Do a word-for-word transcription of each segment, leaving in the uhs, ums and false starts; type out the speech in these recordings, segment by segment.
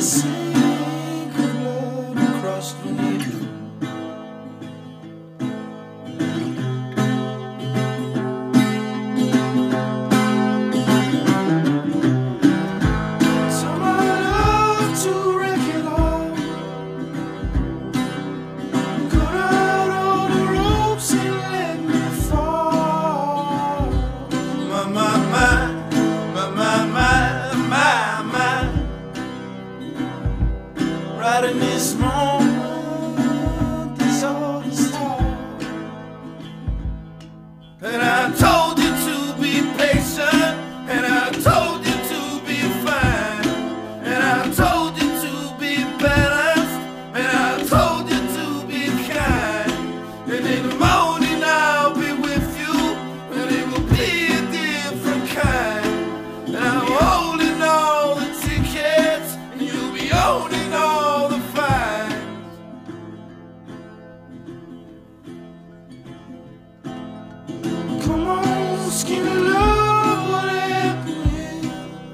sink of blood across the needle. Right in this moment, this all is hard. And I told you to be patient, and I told you to be fine, and I told you to be balanced, and I told you to be kind. And in the morning I'll be with you, and it will be a different kind. And I'm holding all the tickets, and you'll be owning all. Come on, skin of love, what happened?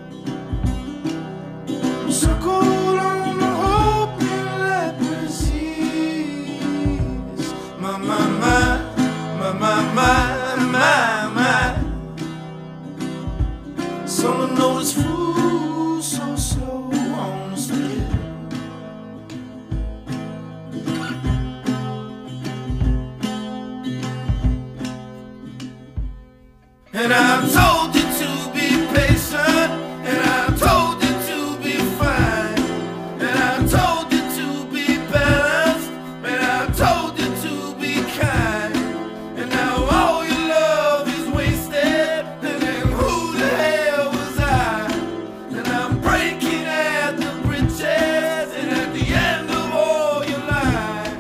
Circled on the hope and leprosies. My, my, my, my, my, my, my, my. Someone noticed food so slow on the stairs. And I told you to be patient, and I told you to be fine, and I told you to be balanced, and I told you to be kind. And now all your love is wasted, and then who the hell was I? And I'm breaking at the bridges, and at the end of all your lies.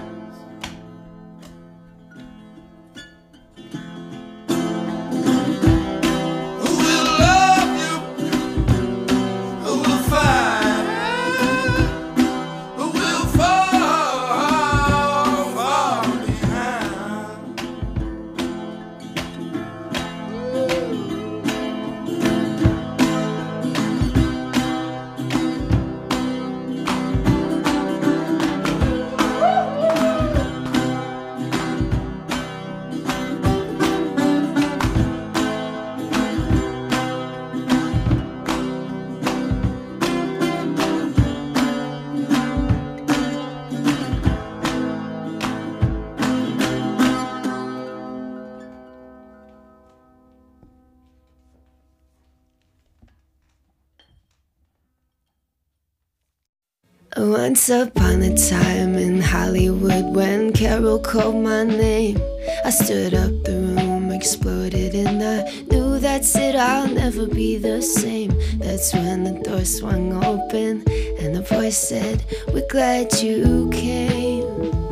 Once upon a time in Hollywood, when Carol called my name, I stood up, the room exploded, and I knew that's it, I'll never be the same. That's when the door swung open and the voice said, "We're glad you came."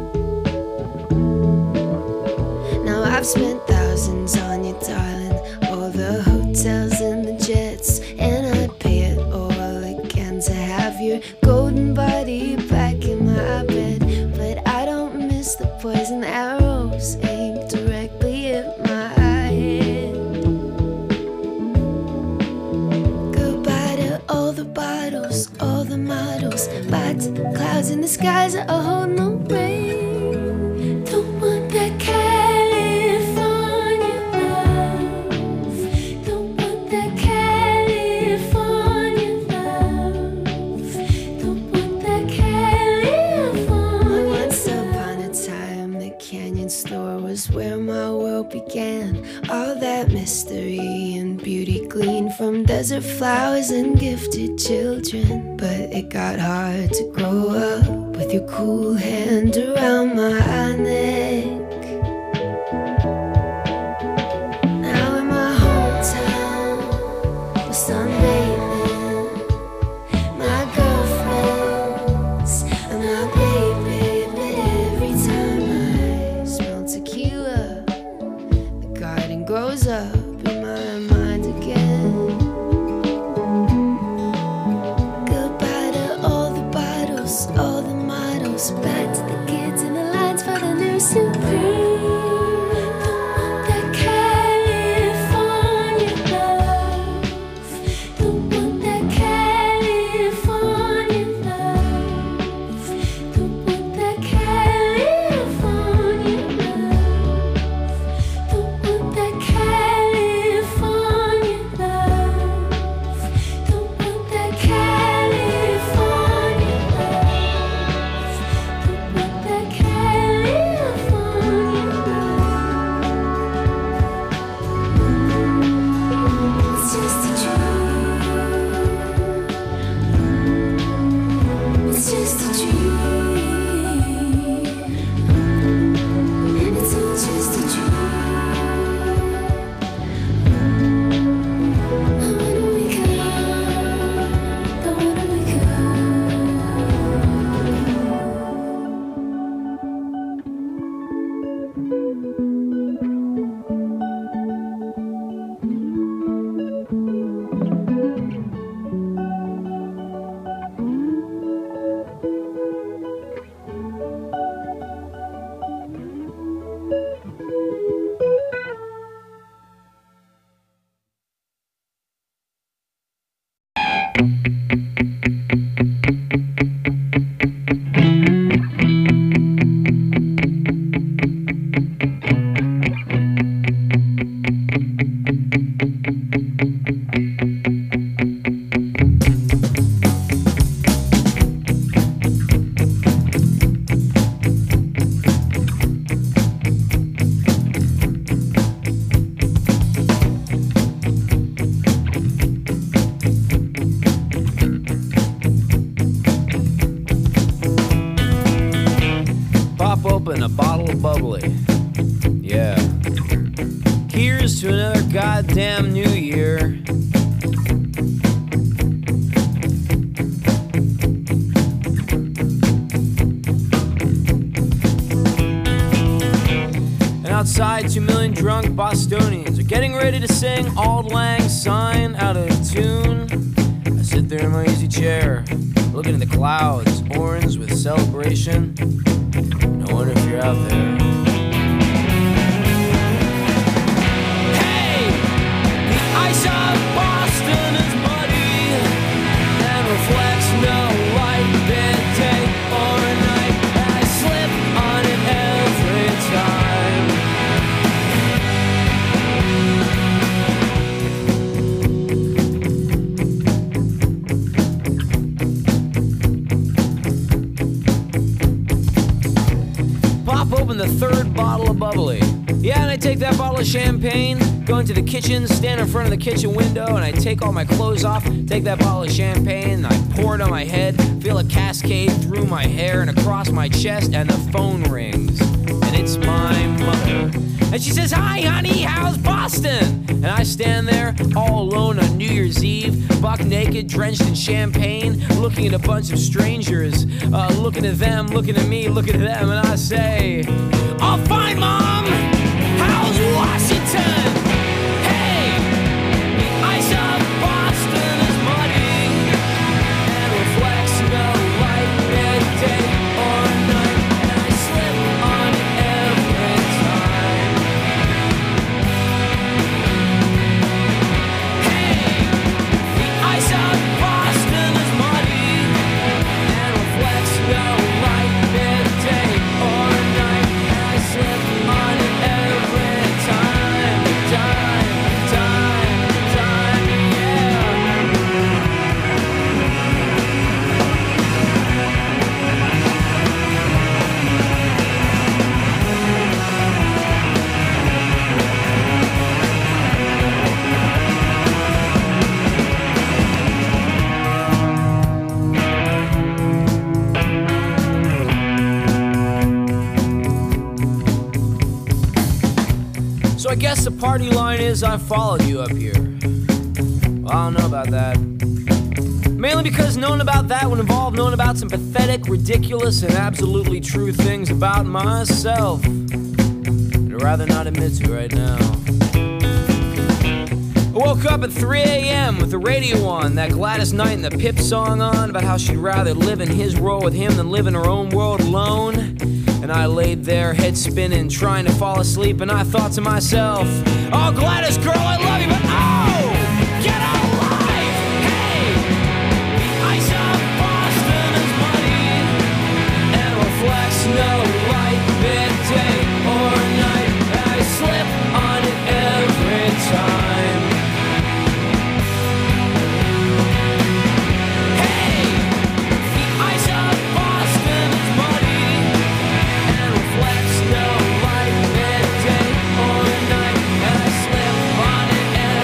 Now I've spent thousands on you, darling, all the hotels and the jets, and I'd pay it all again to have your golden body back in my bed. But I don't miss the poison arrows aimed directly at my head. Goodbye to all the bottles, all the models, bye to the clouds in the skies that hold no rain. Don't want that California love. Don't want that California love. Don't want that California. Once upon a time, the Canyon store was where my world began. All that mystery and beauty gleaned from desert flowers and gifted children. But it got hard to grow up with your cool hand around my neck. Now in my hometown, we're sunbathing. My girlfriends and my baby. But every time I smell tequila, the garden grows up in my mind again. Goodbye to all the bottles, all the models, back to the kids in the lines for the new Supreme. Don't want that California love. Don't want that California love. Open a bottle of bubbly. Yeah. Here's to another goddamn new year. And outside, two million drunk Bostonians are getting ready to sing Auld Lang Syne out of tune. I sit there in my easy chair, looking at the clouds, orange with celebration. I wonder if you're out there. Hey! The ice of Boston is muddy and reflects no light, midday or night. And I slip on it every Pop open the third bottle of bubbly. Yeah, and I take that bottle of champagne, go into the kitchen, stand in front of the kitchen window, and I take all my clothes off, take that bottle of champagne, and I pour it on my head, feel a cascade through my hair and across my chest, and the phone rings. And it's my mother. And she says, "Hi, honey, how's Boston?" And I stand there all alone on New Year's Eve, buck naked, drenched in champagne, looking at a bunch of strangers, uh, looking at them, looking at me, looking at them, and I say, "Oh, fine, Mom. How's Washington? Hey, the ice of Boston is muddy and reflects no light, midday or night, and I slip on it every time. Hey, the ice of Boston is muddy and reflects no light, midday or night, and I slip on it every time, time, time, time, yeah." So I guess the party line is I followed you up here. Well, I don't know about that. Mainly because knowing about that would involve knowing about some pathetic, ridiculous, and absolutely true things about myself. I'd rather not admit to right now. I woke up at three A M with the radio on, that Gladys Knight and the Pip song on, about how she'd rather live in his world with him than live in her own world alone. And I laid there, head spinning, trying to fall asleep, and I thought to myself, "Oh, Gladys, girl, I love you, but oh, get a life! Hey, the ice of Boston is muddy and reflects no light, midday or night, and I slip on it every time. Hey, the ice of Boston is muddy and reflects no light, midday or night, and I slip on it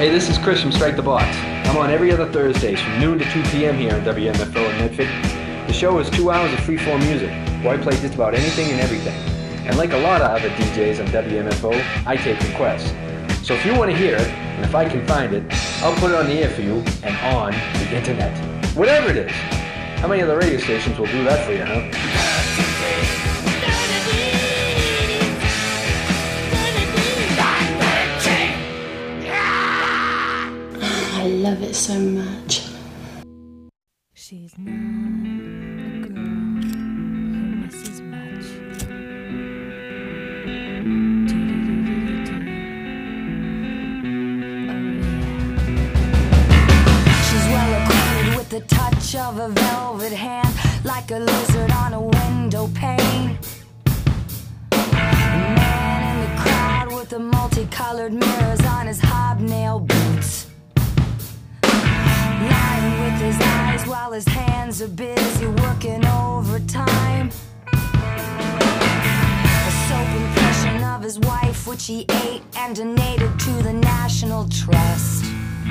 Hey, this is Chris from Strike the Box. I'm on every other Thursdays from noon to two p.m. here on W M F O in Medford. The show is two hours of free-form music, where I play just about anything and everything. And like a lot of other D Js on W M F O, I take requests. So if you want to hear it, and if I can find it, I'll put it on the air for you and on the internet. Whatever it is. How many other radio stations will do that for you, huh? I love it so much. She's not a girl who misses much. She's well acquainted with the touch of a velvet hand, like a lizard on a window pane. A man in the crowd with the multicolored mirrors on his hobnail boots, lying with his eyes while his hands are busy working overtime. A soap impression of his wife, which he ate and donated to the National Trust.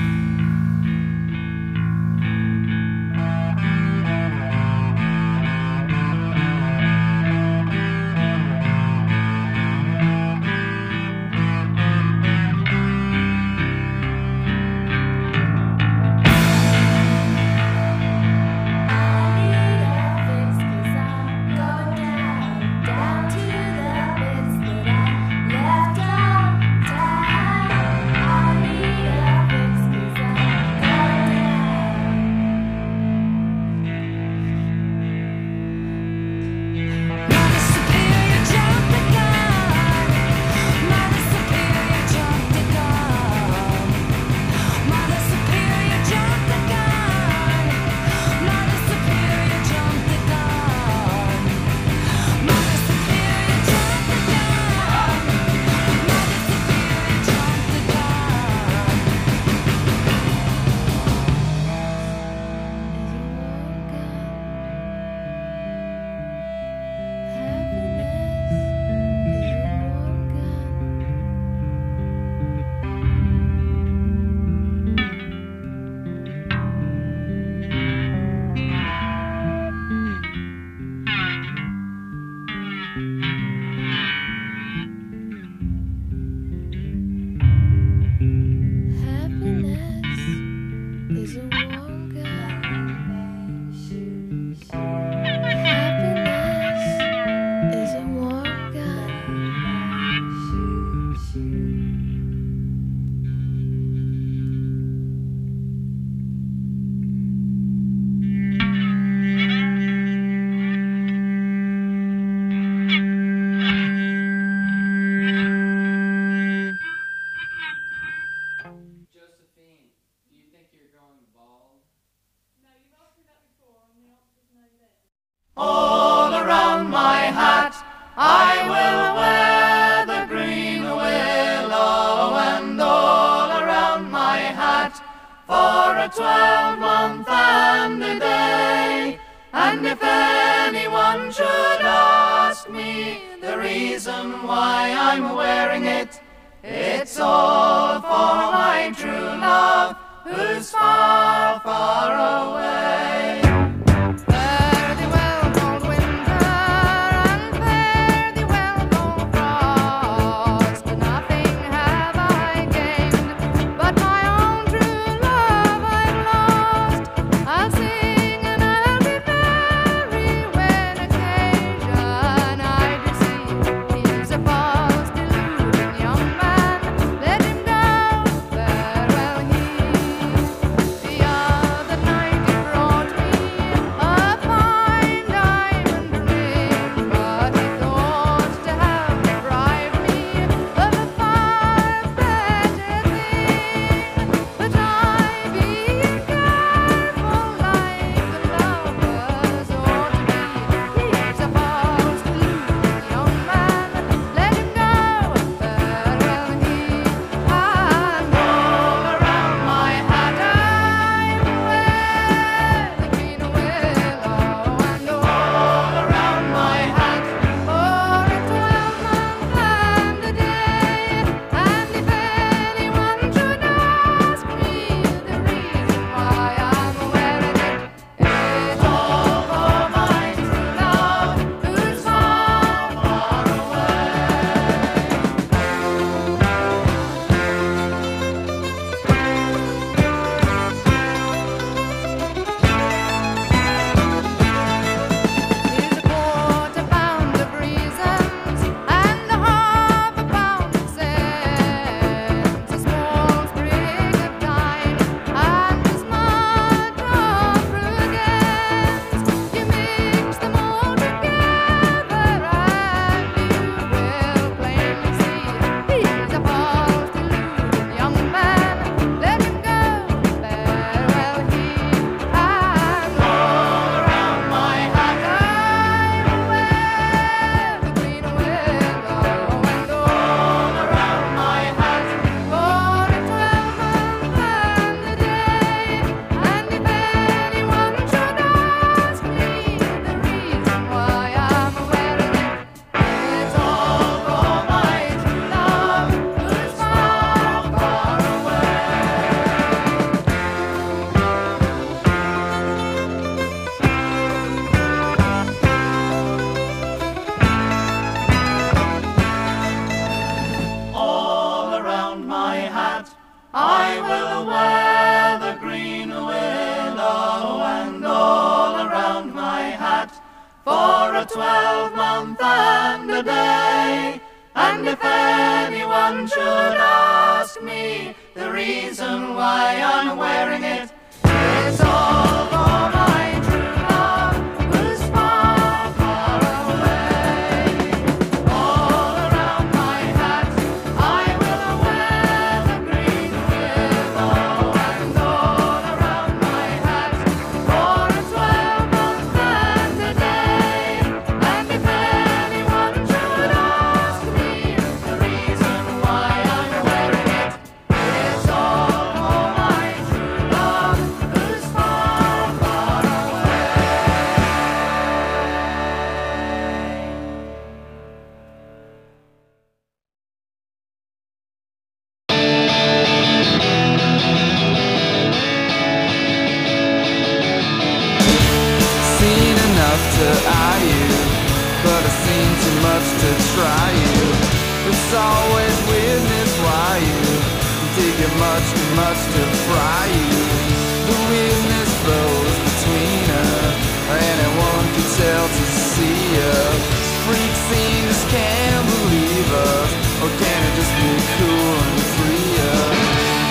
All around my hat I will wear the green willow, and all around my hat for a twelve-month and a day. And if anyone should ask me the reason why I'm wearing it, it's all for my true love who's far, far away. twelve-month and a day. And if anyone should ask me the reason why I'm wearing it, it's all for my true love who's far, far away. All around my hat I will wear the green willow, and all around my hat for a twelve-month and a day. And if anyone should ask me the reason why I'm wearing it, it's all for my true love who's far, far away. Seen enough to eye you, but I've seen too much to try you. It's always weirdness why you dig it much too much to fry you. The weirdness flows between us, anyone can tell to see us. Freak scenes can't believe us, or can it just be cool and free us?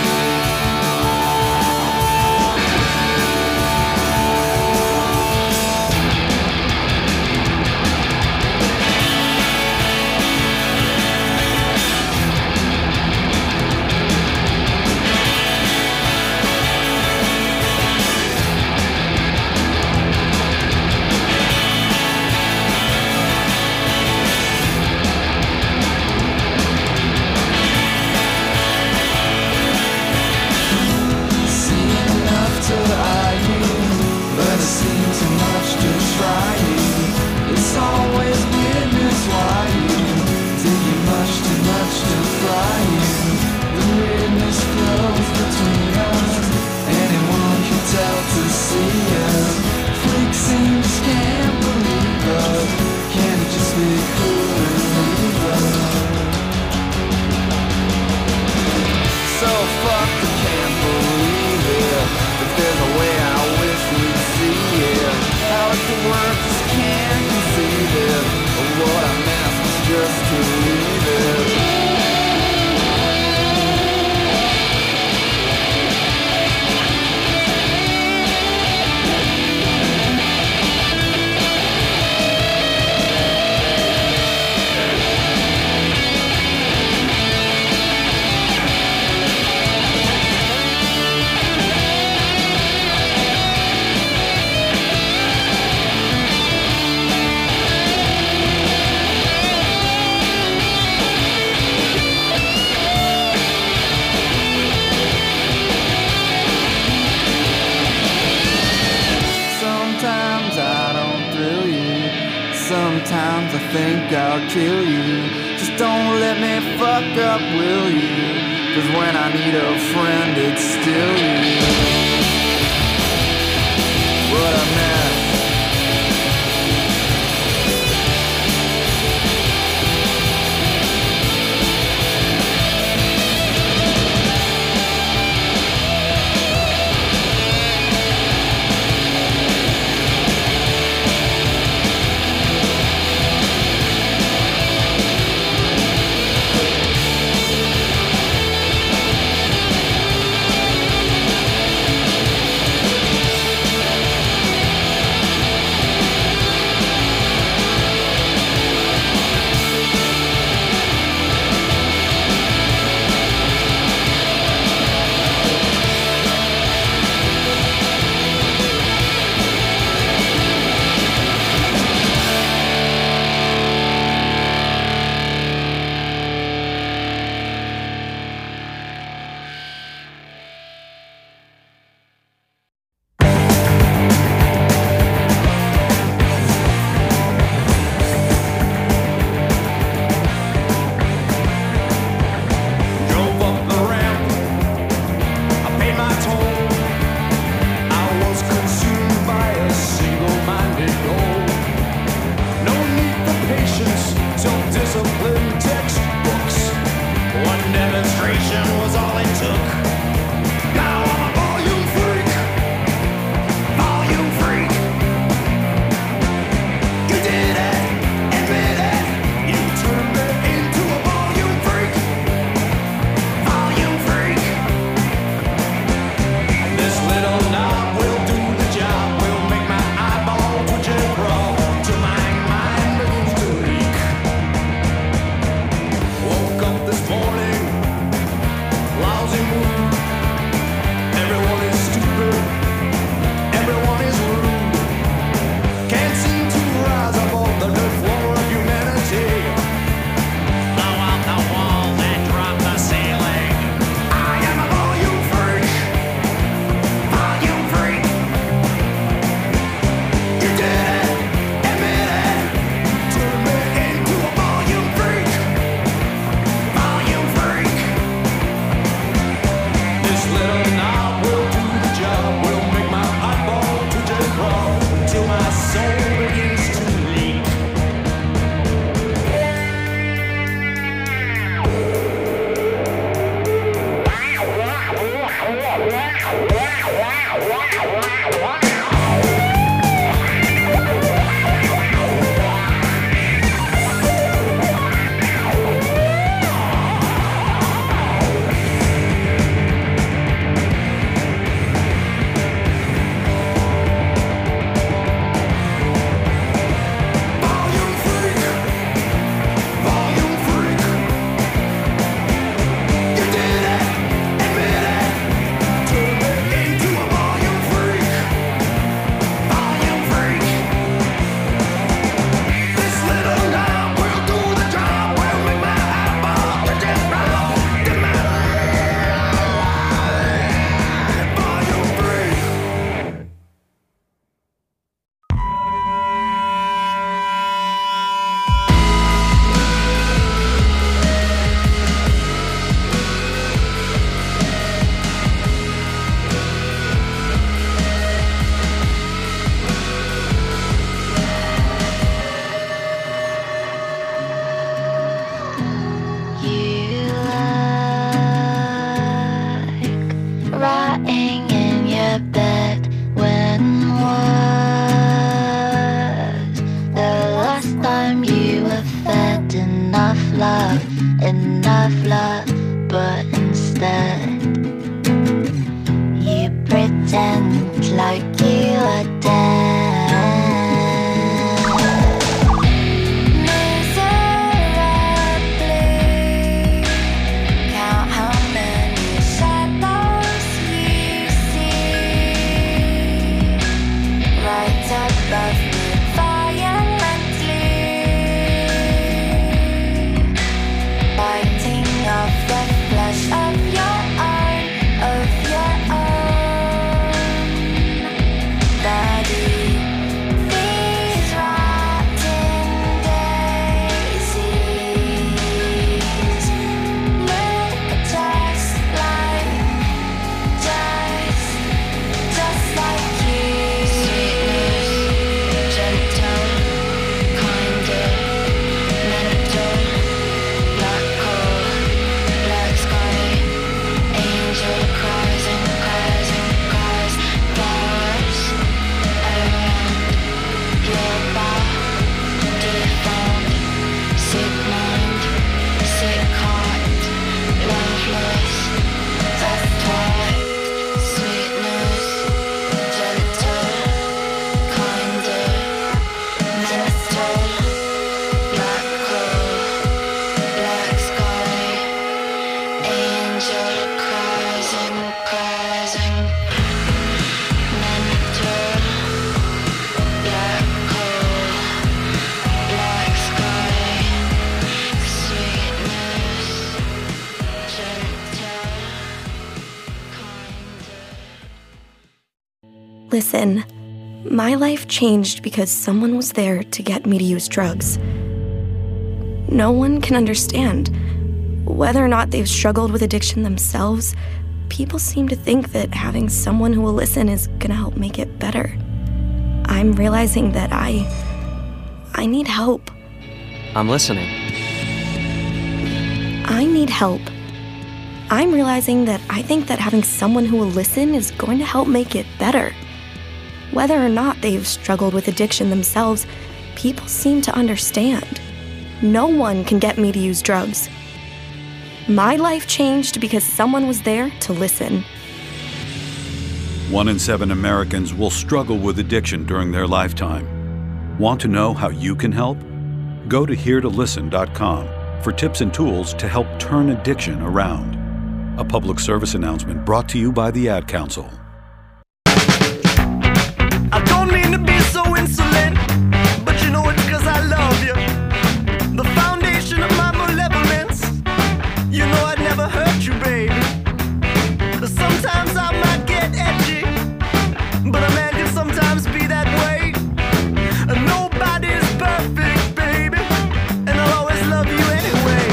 Sometimes I think I'll kill you. Just don't let me fuck up, will you? 'Cause when I need a friend, it's still you. What a mess. I bet when was the last time you were fed enough love, enough love, but instead you pretend like you are dead. Listen, my life changed because someone was there to get me to use drugs. No one can understand. Whether or not they've struggled with addiction themselves, people seem to think that having someone who will listen is gonna help make it better. I'm realizing that I... I need help. I'm listening. I need help. I'm realizing that I think that having someone who will listen is going to help make it better. Whether or not they've struggled with addiction themselves, people seem to understand. No one can get me to use drugs. My life changed because someone was there to listen. One in seven Americans will struggle with addiction during their lifetime. Want to know how you can help? Go to here to listen dot com for tips and tools to help turn addiction around. A public service announcement brought to you by the Ad Council. I don't mean to be so insolent, but you know it's cause I love you. The foundation of my malevolence, you know I'd never hurt you, baby. Sometimes I might get edgy, but a man can sometimes be that way. Nobody's perfect, baby, and I'll always love you anyway.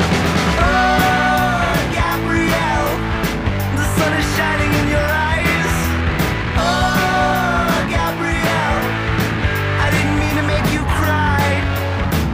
Oh, Gabrielle, the sun is shining in your eyes. Oh, Gabrielle, I didn't mean to make you cry.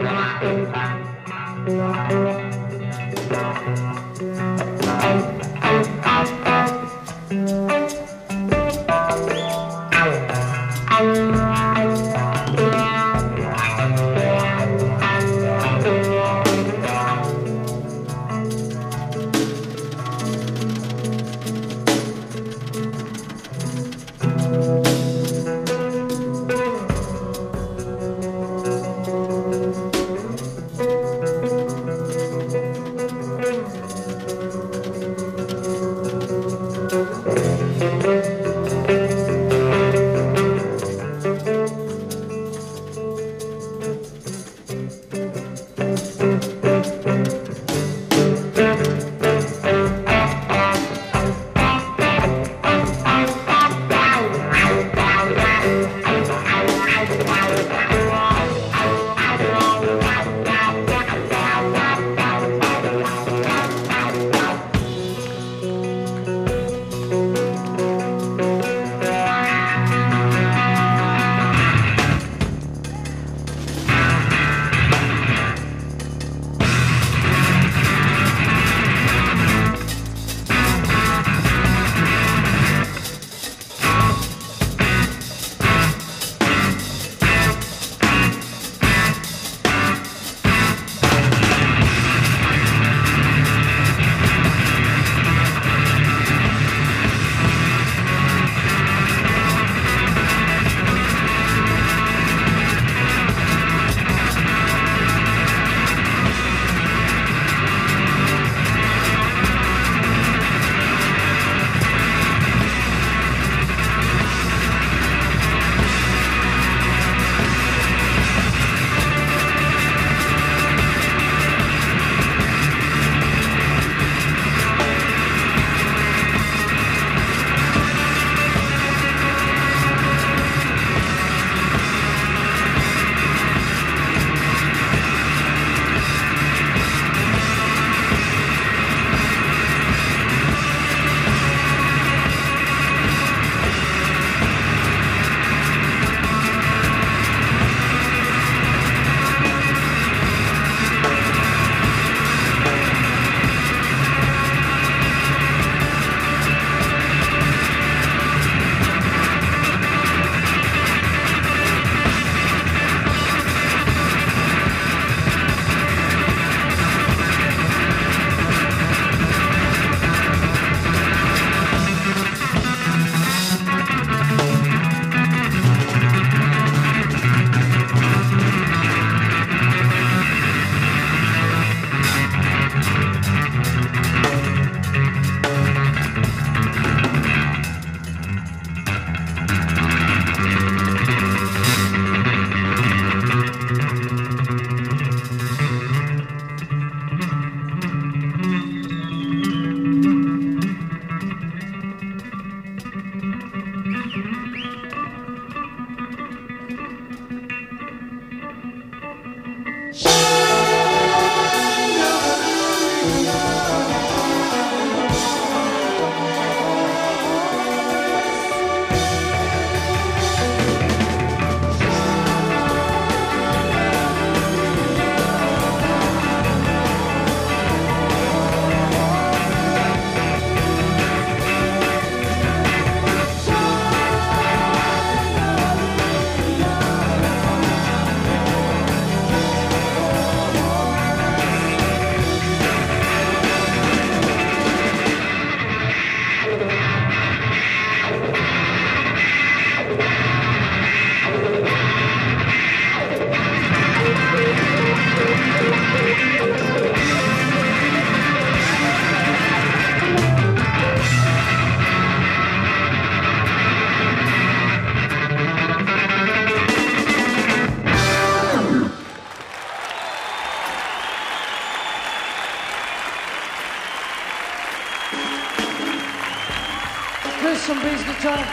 Chris some bass guitar.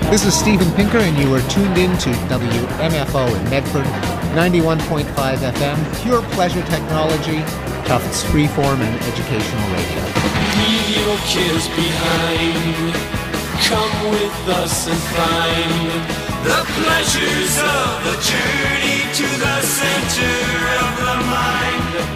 This is Steven Pinker, and you are tuned in to W M F O in Medford, ninety-one point five F M, pure pleasure technology, Tufts freeform and educational radio. Leave your cares behind. Come with us and find the pleasures of the journey to the center of the mind.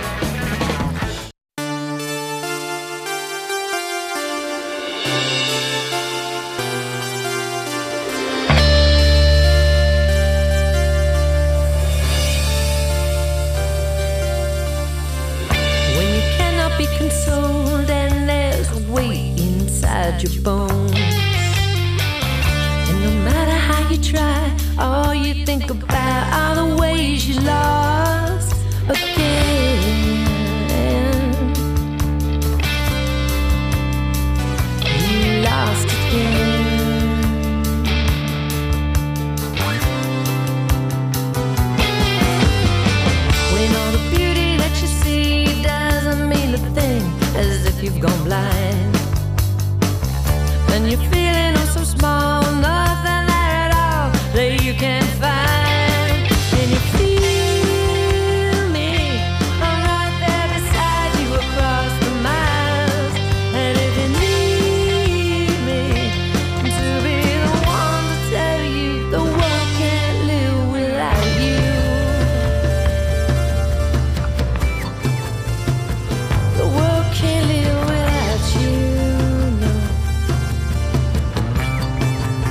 When you cannot be consoled and there's weight inside your bones, and no matter how you try, all you think about are the ways you lost again. You lost again. When all the beauty that you see doesn't mean a thing, as if you've gone blind, and you're feeling oh so small, nothing there at all that you can find. And you feel me, I'm right there beside you across the miles. And if you need me to be the one to tell you the world can't live without you, the world can't live without you, no.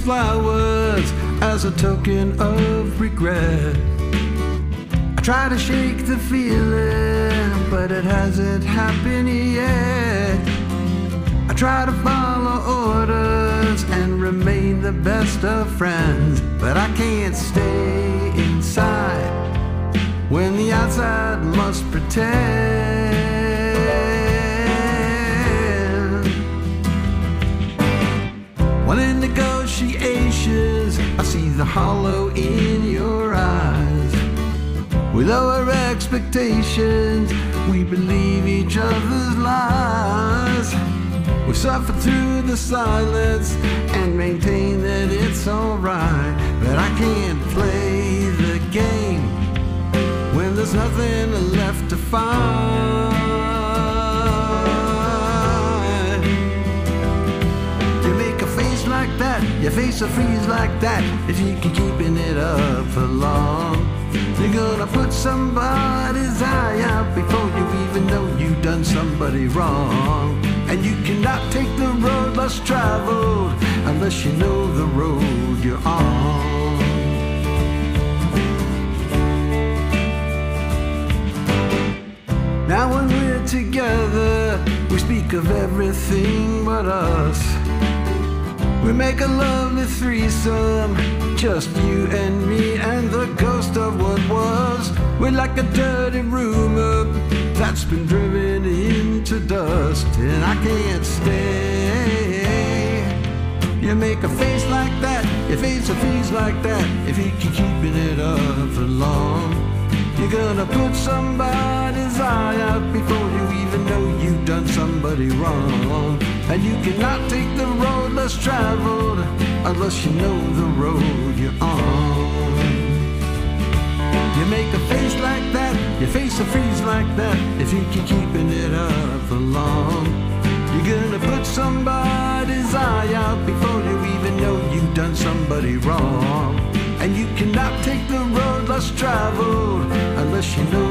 flowers as a token of regret. I try to shake the feeling, but it hasn't happened yet. I try to follow orders and remain the best of friends, but I can't stay inside when the outside must pretend. When in negotiations, I see the hollow in your eyes. We lower expectations, we believe each other's lies. We suffer through the silence and maintain that it's alright, but I can't play the game when there's nothing left to find. You make a face like that, your face will freeze like that if you keep keeping it up for long. You're gonna put somebody's eye out before you even know you've done somebody wrong. And you cannot take the road less traveled unless you know the road you're on. Now when we're together, we speak of everything but us. We make a lovely threesome, just you and me and the ghost of what was. We're like a dirty rumor that's been driven into dust, and I can't stay. You make a face like that, your face a face like that if you keep keeping it up for long. You're gonna put somebody's eye out before you even know you've done somebody wrong. And you cannot take the road less traveled unless you know the road you're on. You make a face like that, your face will freeze like that if you keep keeping it up for long. You're gonna put somebody's eye out before you even know you've done somebody wrong. And you cannot take the road less traveled unless you know